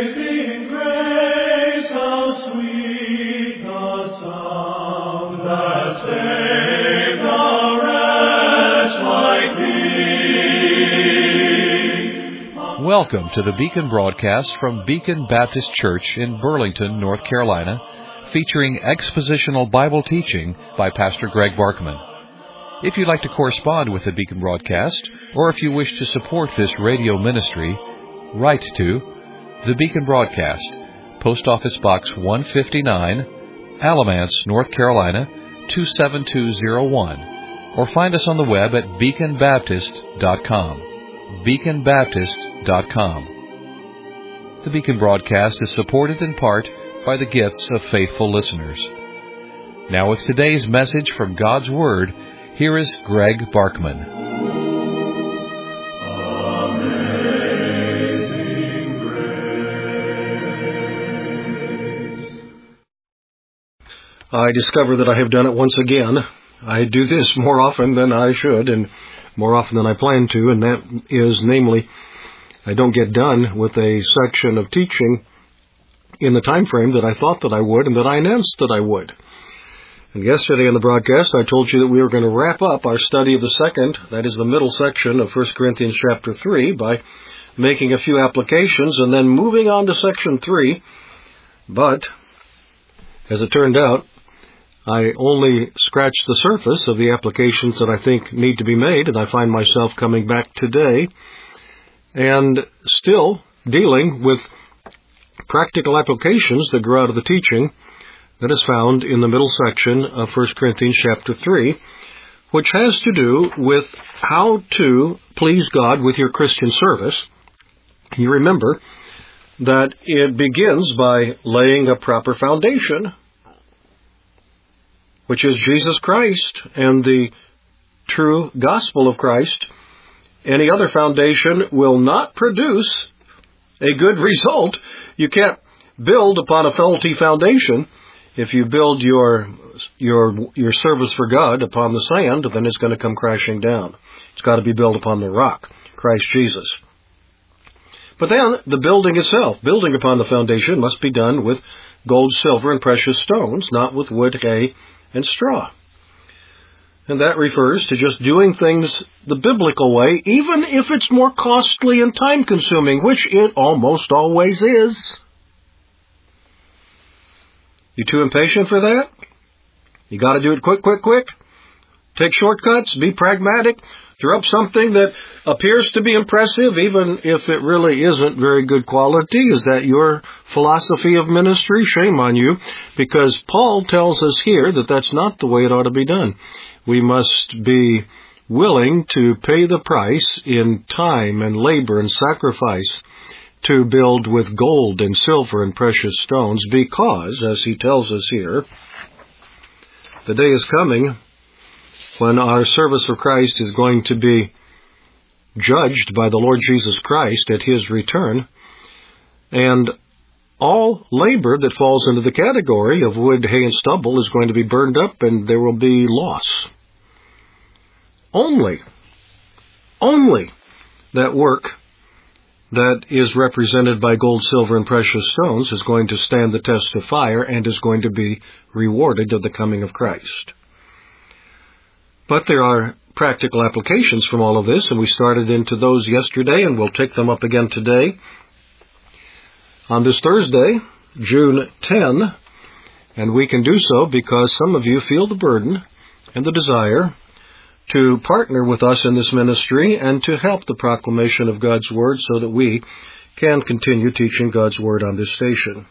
Amazing grace, how sweet the sound that saved a wretch like me. Welcome to the Beacon broadcast from Beacon Baptist Church in Burlington, North Carolina, featuring expositional Bible teaching by Pastor Greg Barkman. If you'd like to correspond with the Beacon broadcast, or if you wish to support this radio ministry, write to the Beacon Broadcast, Post Office Box 159, Alamance, North Carolina 27201, or find us on the web at beaconbaptist.com. beaconbaptist.com. The Beacon Broadcast is supported in part by the gifts of faithful listeners. Now with today's message from God's Word, here is Greg Barkman. I discover that I have done it once again. I do this more often than I should and more often than I plan to, and that is, namely, I don't get done with a section of teaching in the time frame that I thought that I would and that I announced that I would. And yesterday in the broadcast, I told you that we were going to wrap up our study of the second, that is the middle section of 1 Corinthians chapter 3, by making a few applications and then moving on to section 3. But, as it turned out, I only scratched the surface of the applications that I think need to be made, and I find myself coming back today and still dealing with practical applications that grow out of the teaching that is found in the middle section of 1 Corinthians chapter 3, which has to do with how to please God with your Christian service. You remember that it begins by laying a proper foundation, which is Jesus Christ and the true gospel of Christ. Any other foundation will not produce a good result. You can't build upon a faulty foundation. If you build your service for God upon the sand, then it's going to come crashing down. It's got to be built upon the rock, Christ Jesus. But then the building itself, building upon the foundation, must be done with gold, silver, and precious stones, not with wood, hay, and straw. And that refers to just doing things the biblical way, even if it's more costly and time-consuming, which it almost always is. You too impatient for that? You got to do it quick. Take shortcuts, be pragmatic, throw up something that appears to be impressive, even if it really isn't very good quality. Is that your philosophy of ministry? Shame on you, because Paul tells us here that that's not the way it ought to be done. We must be willing to pay the price in time and labor and sacrifice to build with gold and silver and precious stones, because, as he tells us here, the day is coming when our service for Christ is going to be judged by the Lord Jesus Christ at His return, and all labor that falls into the category of wood, hay, and stubble is going to be burned up, and there will be loss. Only that work that is represented by gold, silver, and precious stones is going to stand the test of fire and is going to be rewarded at the coming of Christ. But there are practical applications from all of this, and we started into those yesterday, and we'll take them up again today. On this Thursday, June 10, and we can do so because some of you feel the burden and the desire to partner with us in this ministry and to help the proclamation of God's Word so that we can continue teaching God's Word on this station.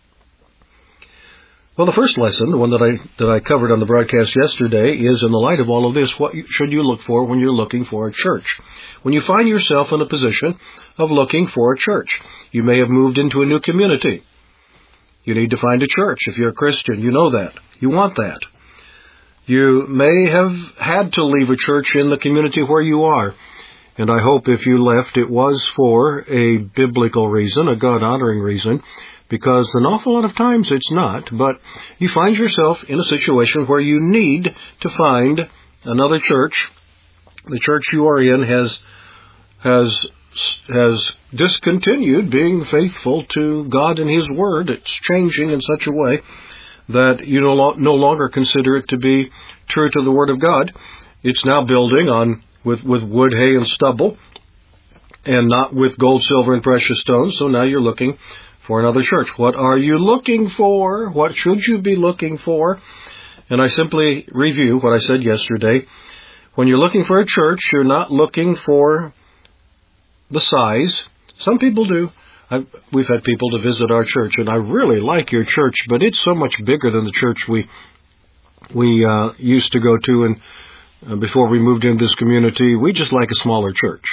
Well, the first lesson, the one that I covered on the broadcast yesterday, is in the light of all of this, what should you look for when you're looking for a church? When you find yourself in a position of looking for a church, you may have moved into a new community. You need to find a church. If you're a Christian, you know that. You want that. You may have had to leave a church in the community where you are, and I hope if you left, it was for a biblical reason, a God-honoring reason, because an awful lot of times it's not, but you find yourself in a situation where you need to find another church. The church you are in has has discontinued being faithful to God and His Word. It's changing in such a way that you no longer consider it to be true to the Word of God. It's now building on with wood, hay, and stubble, and not with gold, silver, and precious stones. So now you're looking for another church. What are you looking for? What should you be looking for? And I simply review what I said yesterday. When you're looking for a church, you're not looking for the size. Some people do. We've had people to visit our church, and I really like your church, but it's so much bigger than the church we used to go to, and before we moved into this community, we just like a smaller church.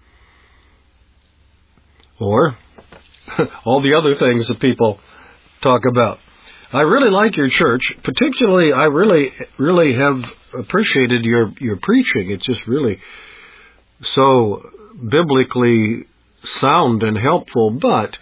Or all the other things that people talk about. I really like your church. Particularly, I really have appreciated your preaching. It's just really so biblically sound and helpful, but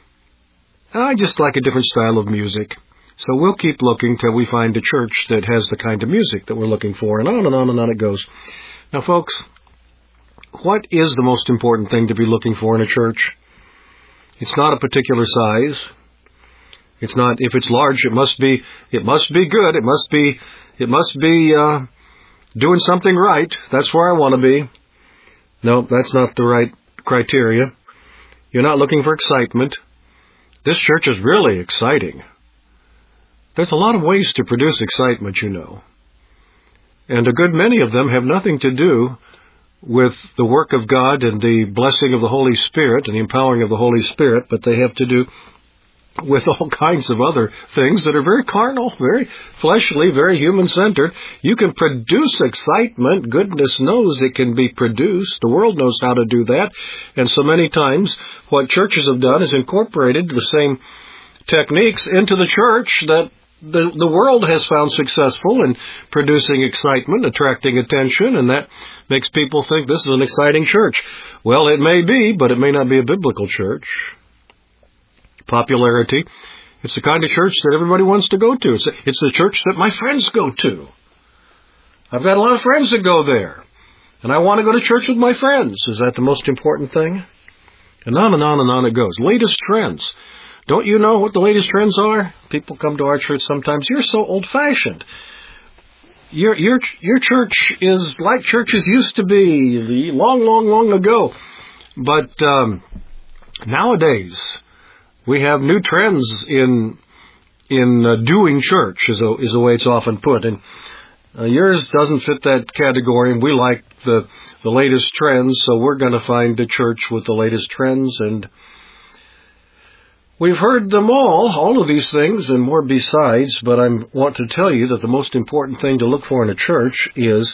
I just like a different style of music. So we'll keep looking till we find a church that has the kind of music that we're looking for, and on and on and on it goes. Now, folks, what is the most important thing to be looking for in a church? It's not a particular size. It's not, if it's large, it must be good. It must be doing something right. That's where I want to be. No, that's not the right criteria. You're not looking for excitement. This church is really exciting. There's a lot of ways to produce excitement, you know. And a good many of them have nothing to do with the work of God and the blessing of the Holy Spirit and the empowering of the Holy Spirit, but they have to do with all kinds of other things that are very carnal, very fleshly, very human-centered. You can produce excitement. Goodness knows it can be produced. The world knows how to do that. And so many times what churches have done is incorporated the same techniques into the church that the world has found successful in producing excitement, attracting attention, and that makes people think this is an exciting church. Well, it may be, but it may not be a biblical church. Popularity. It's the kind of church that everybody wants to go to. It's the church that my friends go to. I've got a lot of friends that go there, and I want to go to church with my friends. Is that the most important thing? And on and on and on it goes. Latest trends. Don't you know what the latest trends are? People come to our church sometimes. You're so old-fashioned. Your church is like churches used to be long ago. But nowadays, we have new trends in doing church, is the way it's often put. And yours doesn't fit that category, and we like the latest trends, so we're going to find a church with the latest trends. And we've heard them all of these things and more besides, but I want to tell you that the most important thing to look for in a church is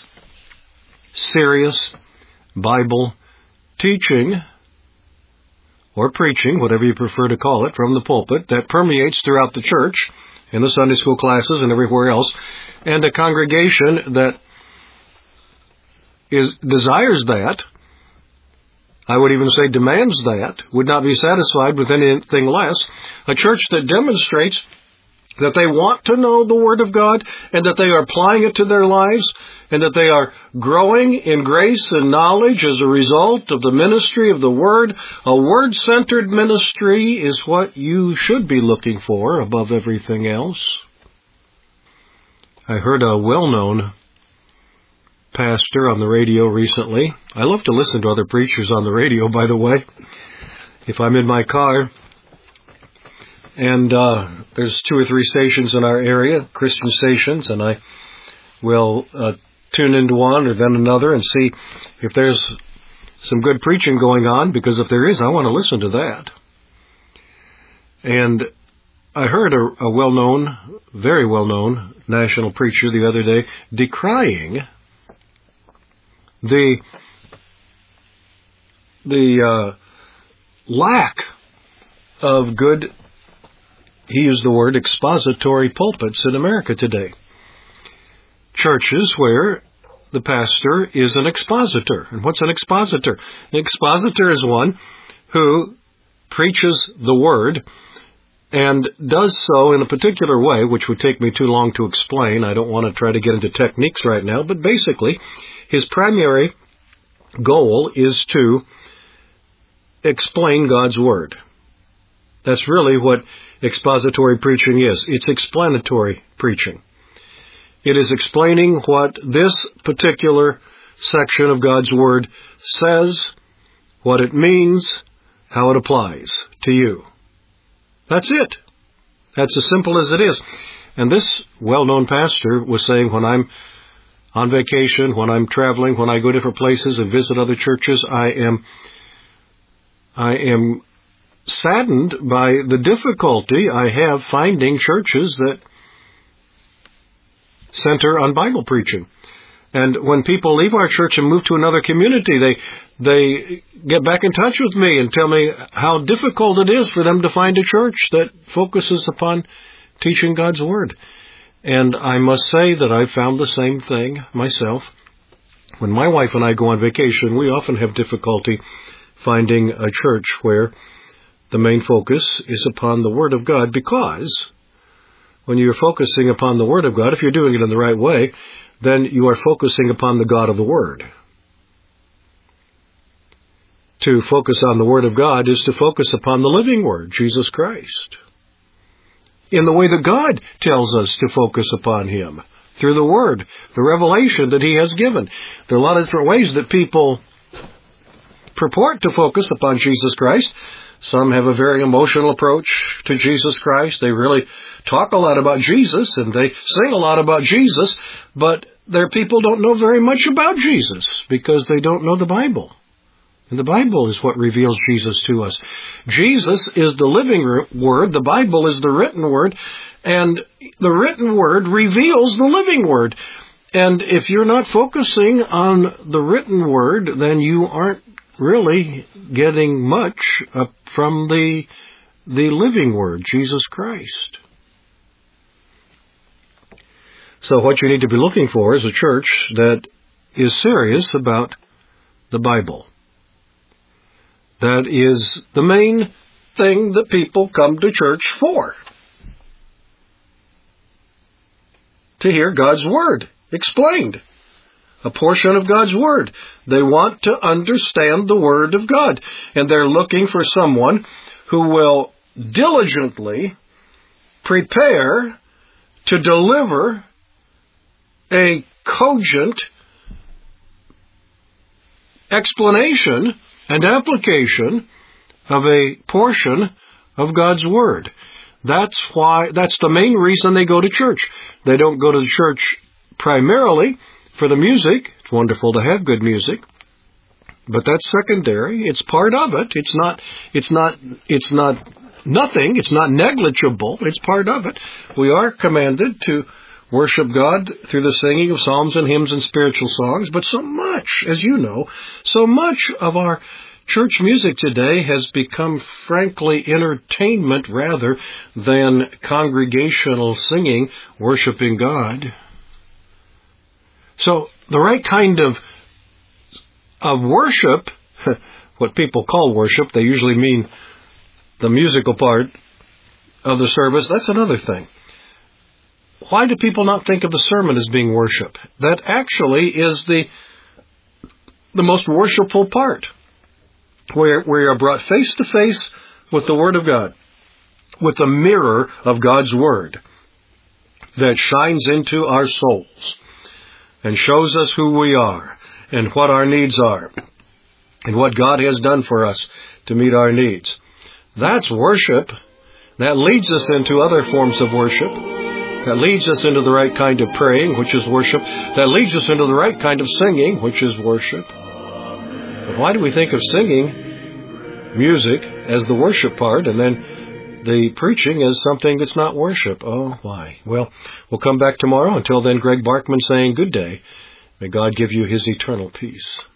serious Bible teaching or preaching, whatever you prefer to call it, from the pulpit that permeates throughout the church, in the Sunday school classes and everywhere else, and a congregation that desires that. I would even say demands that, would not be satisfied with anything less. A church that demonstrates that they want to know the Word of God and that they are applying it to their lives and that they are growing in grace and knowledge as a result of the ministry of the Word. A Word-centered ministry is what you should be looking for above everything else. I heard a well-known pastor on the radio recently. I love to listen to other preachers on the radio, by the way, if I'm in my car. And there's 2 or 3 stations in our area, Christian stations, and I will tune into one or then another and see if there's some good preaching going on, because if there is, I want to listen to that. And I heard a well-known, very well-known national preacher the other day decrying the lack of good, he used the word, expository pulpits in America today. Churches where the pastor is an expositor. And what's an expositor? An expositor is one who preaches the Word and does so in a particular way, which would take me too long to explain. I don't want to try to get into techniques right now, but basically, his primary goal is to explain God's Word. That's really what expository preaching is. It's explanatory preaching. It is explaining what this particular section of God's Word says, what it means, how it applies to you. That's it. That's as simple as it is. And this well-known pastor was saying, when I'm on vacation, when I'm traveling, when I go different places and visit other churches, I am saddened by the difficulty I have finding churches that center on Bible preaching. And when people leave our church and move to another community, they get back in touch with me and tell me how difficult it is for them to find a church that focuses upon teaching God's Word. And I must say that I found the same thing myself. When my wife and I go on vacation, we often have difficulty finding a church where the main focus is upon the Word of God, because when you're focusing upon the Word of God, if you're doing it in the right way, then you are focusing upon the God of the Word. To focus on the Word of God is to focus upon the living Word, Jesus Christ, in the way that God tells us to focus upon Him, through the Word, the revelation that He has given. There are a lot of different ways that people purport to focus upon Jesus Christ. Some have a very emotional approach to Jesus Christ. They really talk a lot about Jesus, and they sing a lot about Jesus, but their people don't know very much about Jesus because they don't know the Bible. And the Bible is what reveals Jesus to us. Jesus is the living Word. The Bible is the written Word. And the written Word reveals the living Word. And if you're not focusing on the written Word, then you aren't really getting much from the living Word, Jesus Christ. So what you need to be looking for is a church that is serious about the Bible. That is the main thing that people come to church for. To hear God's Word explained. A portion of God's Word. They want to understand the Word of God. And they're looking for someone who will diligently prepare to deliver a cogent explanation and application of a portion of God's Word. That's the main reason they go to church. They don't go to the church primarily for the music. It's wonderful to have good music, but that's secondary. It's part of it. It's not nothing. It's not negligible. It's part of it. We are commanded to worship God through the singing of psalms and hymns and spiritual songs, but so much, as you know, so much of our church music today has become, frankly, entertainment rather than congregational singing, worshiping God. So the right kind of worship, what people call worship, they usually mean the musical part of the service. That's another thing. Why do people not think of the sermon as being worship? That actually is the most worshipful part, where we are brought face to face with the Word of God, with the mirror of God's Word that shines into our souls and shows us who we are and what our needs are and what God has done for us to meet our needs. That's worship. That leads us into other forms of worship. That leads us into the right kind of praying, which is worship. That leads us into the right kind of singing, which is worship. But why do we think of singing music as the worship part and then the preaching as something that's not worship? Oh, why? Well, we'll come back tomorrow. Until then, Greg Barkman saying good day. May God give you His eternal peace.